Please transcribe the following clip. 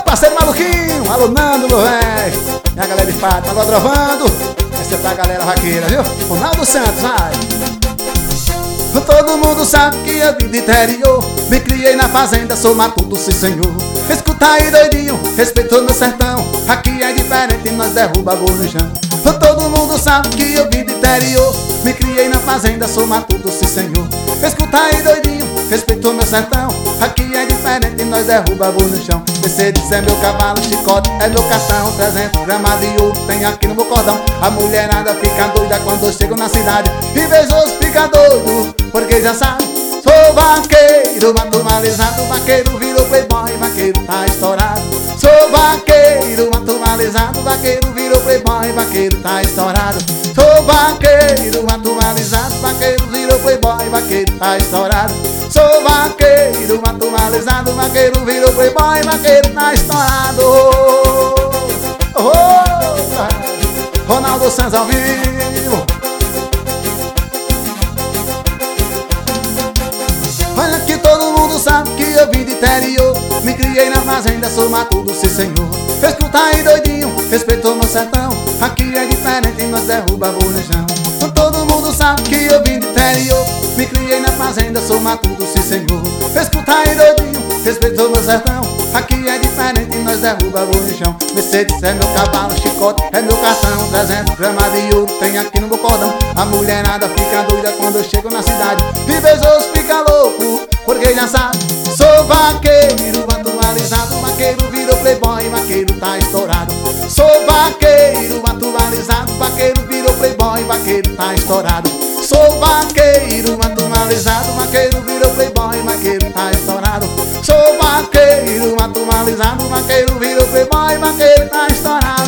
parceiro Maluquinho, alô Nando, meu velho. Minha galera de Fátima, agora trovando. Essa é pra galera vaqueira, viu? Ronaldo Santos, vai. Todo mundo sabe que eu vim do interior, me criei na fazenda, sou matuto, sim senhor. Escuta aí doidinho, respeitou meu sertão, aqui é diferente, nós derruba boi no chão. Todo mundo sabe que eu vim do interior, me criei na fazenda, sou matuto, sim senhor. Escuta aí doidinho, respeitou meu sertão, aqui é diferente, nós derruba boi no chão. Mercedes é meu cavalo, chicote é meu cartão, 300 gramas de ouro tem aqui no meu cordão. A mulherada fica doida quando eu chego na cidade, invejoso fica doido, porque já sabe, sou vaqueiro, matumalizado, vaqueiro virou playboy, vaqueiro tá estourado. Sou vaqueiro, matumalizado, vaqueiro virou playboy, vaqueiro tá estourado. Sou vaqueiro, matumalizado, vaqueiro virou playboy, vaqueiro tá estourado. Sou vaqueiro, matumalizado, vaqueiro virou playboy, vaqueiro tá estourado. Ronaldo Santos ao vivo. Olha que todo mundo sabe que eu vim do interior, me criei na fazenda, sou matuto, sim senhor. Escuta aí doidinho, respeitou meu sertão, aqui é diferente, nós derruba boi no chão. Todo mundo sabe que eu vim do interior, me criei na fazenda, sou matuto, sim senhor. Escuta aí doidinho, respeitou meu sertão, aqui é diferente, nós derruba boi no chão. Mercedes é meu cavalo, chicote é meu cartão, 300 gramas de ouro tem aqui no meu cordão. A mulherada fica doida quando eu chego na cidade, invejoso fica louco, porque já sabe, sou vaqueiro, atualizado, vaqueiro virou playboy, vaqueiro tá estourado. Sou vaqueiro, atualizado, vaqueiro virou playboy, vaqueiro tá estourado. Sou vaqueiro, atualizado, vaqueiro virou playboy, vaqueiro tá estourado. Sou vaqueiro, atualizado, vaqueiro virou playboy, vaqueiro tá estourado.